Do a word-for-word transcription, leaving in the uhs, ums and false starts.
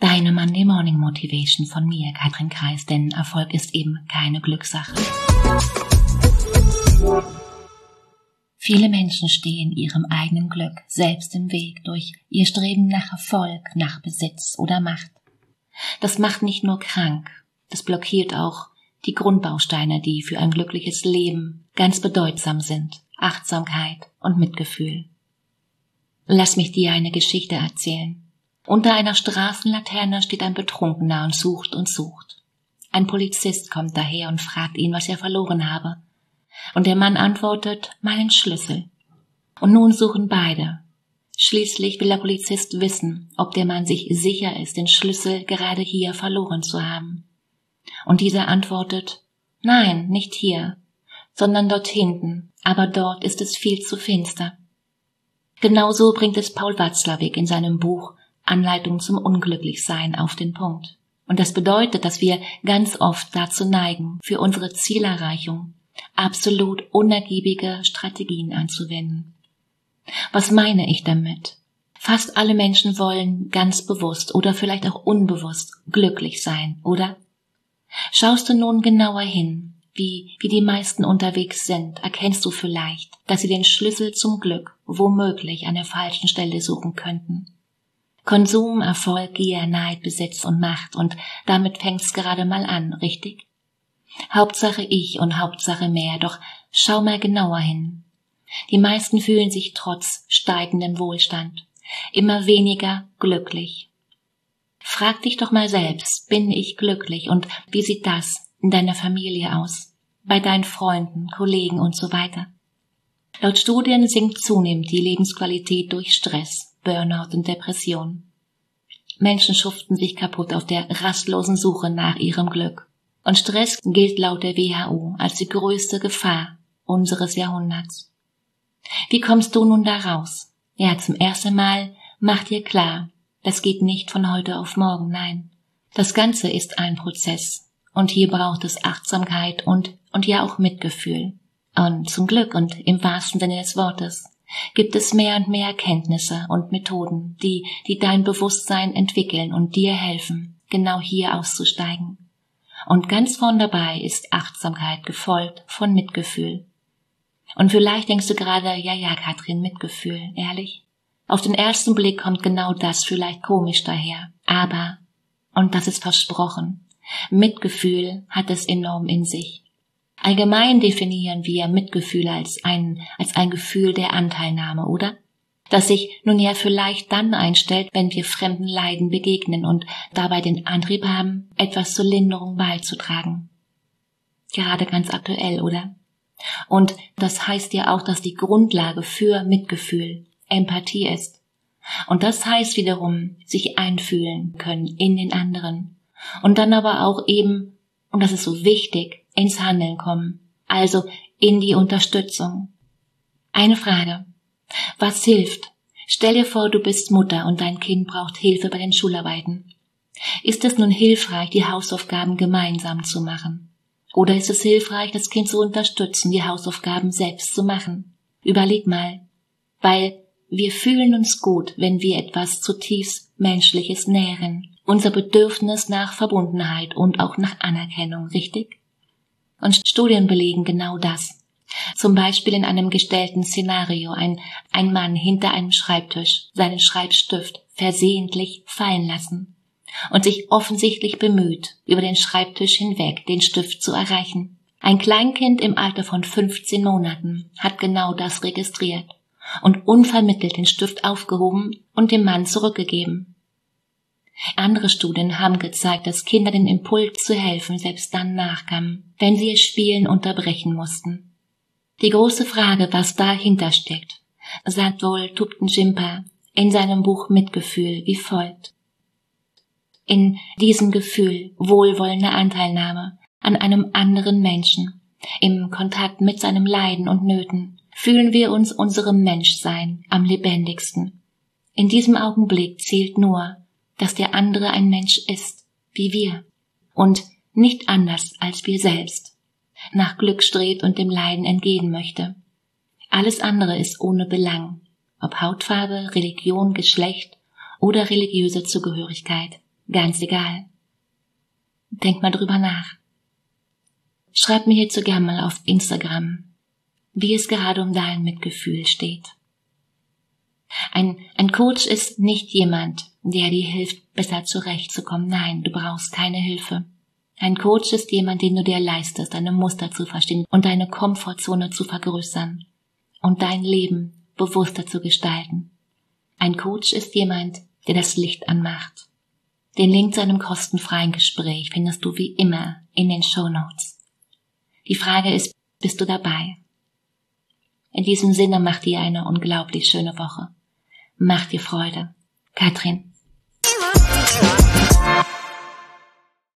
Deine Monday Morning Motivation von mir, Katrin Kreis, denn Erfolg ist eben keine Glückssache. Viele Menschen stehen ihrem eigenen Glück selbst im Weg durch ihr Streben nach Erfolg, nach Besitz oder Macht. Das macht nicht nur krank, das blockiert auch die Grundbausteine, die für ein glückliches Leben ganz bedeutsam sind: Achtsamkeit und Mitgefühl. Lass mich dir eine Geschichte erzählen. Unter einer Straßenlaterne steht ein Betrunkener und sucht und sucht. Ein Polizist kommt daher und fragt ihn, was er verloren habe. Und der Mann antwortet: meinen Schlüssel. Und nun suchen beide. Schließlich will der Polizist wissen, ob der Mann sich sicher ist, den Schlüssel gerade hier verloren zu haben. Und dieser antwortet: nein, nicht hier, sondern dort hinten, aber dort ist es viel zu finster. Genauso bringt es Paul Watzlawick in seinem Buch Anleitung zum Unglücklichsein auf den Punkt. Und das bedeutet, dass wir ganz oft dazu neigen, für unsere Zielerreichung absolut unergiebige Strategien anzuwenden. Was meine ich damit? Fast alle Menschen wollen ganz bewusst oder vielleicht auch unbewusst glücklich sein, oder? Schaust du nun genauer hin, wie, wie die meisten unterwegs sind, erkennst du vielleicht, dass sie den Schlüssel zum Glück womöglich an der falschen Stelle suchen könnten. Konsum, Erfolg, Gier, Neid, Besitz und Macht, und damit fängt's gerade mal an, richtig? Hauptsache ich und Hauptsache mehr, doch schau mal genauer hin. Die meisten fühlen sich trotz steigendem Wohlstand immer weniger glücklich. Frag dich doch mal selbst, bin ich glücklich, und wie sieht das in deiner Familie aus, bei deinen Freunden, Kollegen und so weiter? Laut Studien sinkt zunehmend die Lebensqualität durch Stress, Burnout und Depression. Menschen schuften sich kaputt auf der rastlosen Suche nach ihrem Glück. Und Stress gilt laut der W H O als die größte Gefahr unseres Jahrhunderts. Wie kommst du nun da raus? Ja, zum ersten Mal mach dir klar, das geht nicht von heute auf morgen, nein. Das Ganze ist ein Prozess. Und hier braucht es Achtsamkeit und, und ja auch Mitgefühl. Und zum Glück und im wahrsten Sinne des Wortes gibt es mehr und mehr Erkenntnisse und Methoden, die, die dein Bewusstsein entwickeln und dir helfen, genau hier auszusteigen. Und ganz vorn dabei ist Achtsamkeit, gefolgt von Mitgefühl. Und vielleicht denkst du gerade, ja, ja, Katrin, Mitgefühl, ehrlich? Auf den ersten Blick kommt genau das vielleicht komisch daher. Aber, und das ist versprochen, Mitgefühl hat es enorm in sich. Allgemein definieren wir Mitgefühl als ein, als ein Gefühl der Anteilnahme, oder? Das sich nun ja vielleicht dann einstellt, wenn wir fremden Leiden begegnen und dabei den Antrieb haben, etwas zur Linderung beizutragen. Gerade ganz aktuell, oder? Und das heißt ja auch, dass die Grundlage für Mitgefühl Empathie ist. Und das heißt wiederum, sich einfühlen können in den anderen. Und dann aber auch eben, und das ist so wichtig, ins Handeln kommen, also in die Unterstützung. Eine Frage: Was hilft? Stell dir vor, du bist Mutter und dein Kind braucht Hilfe bei den Schularbeiten. Ist es nun hilfreich, die Hausaufgaben gemeinsam zu machen? Oder ist es hilfreich, das Kind zu unterstützen, die Hausaufgaben selbst zu machen? Überleg mal, weil wir fühlen uns gut, wenn wir etwas zutiefst Menschliches nähren. Unser Bedürfnis nach Verbundenheit und auch nach Anerkennung, richtig? Und Studien belegen genau das. Zum Beispiel in einem gestellten Szenario ein, ein Mann hinter einem Schreibtisch seinen Schreibstift versehentlich fallen lassen und sich offensichtlich bemüht, über den Schreibtisch hinweg den Stift zu erreichen. Ein Kleinkind im Alter von fünfzehn Monaten hat genau das registriert und unvermittelt den Stift aufgehoben und dem Mann zurückgegeben. Andere Studien haben gezeigt, dass Kinder den Impuls zu helfen selbst dann nachkamen, wenn sie ihr Spielen unterbrechen mussten. Die große Frage, was dahinter steckt, sagt wohl Thupten Jinpa in seinem Buch Mitgefühl wie folgt: In diesem Gefühl wohlwollender Anteilnahme an einem anderen Menschen, im Kontakt mit seinem Leiden und Nöten, fühlen wir uns unserem Menschsein am lebendigsten. In diesem Augenblick zählt nur, dass der andere ein Mensch ist, wie wir, und nicht anders als wir selbst, nach Glück strebt und dem Leiden entgehen möchte. Alles andere ist ohne Belang, ob Hautfarbe, Religion, Geschlecht oder religiöse Zugehörigkeit. Ganz egal. Denk mal drüber nach. Schreib mir hierzu gerne mal auf Instagram, wie es gerade um dein Mitgefühl steht. Ein, ein Coach ist nicht jemand, der dir hilft, besser zurechtzukommen. Nein, du brauchst keine Hilfe. Ein Coach ist jemand, den du dir leistest, deine Muster zu verstehen und deine Komfortzone zu vergrößern und dein Leben bewusster zu gestalten. Ein Coach ist jemand, der das Licht anmacht. Den Link zu einem kostenfreien Gespräch findest du wie immer in den Shownotes. Die Frage ist, bist du dabei? In diesem Sinne, mach dir eine unglaublich schöne Woche. Mach dir Freude. Katrin.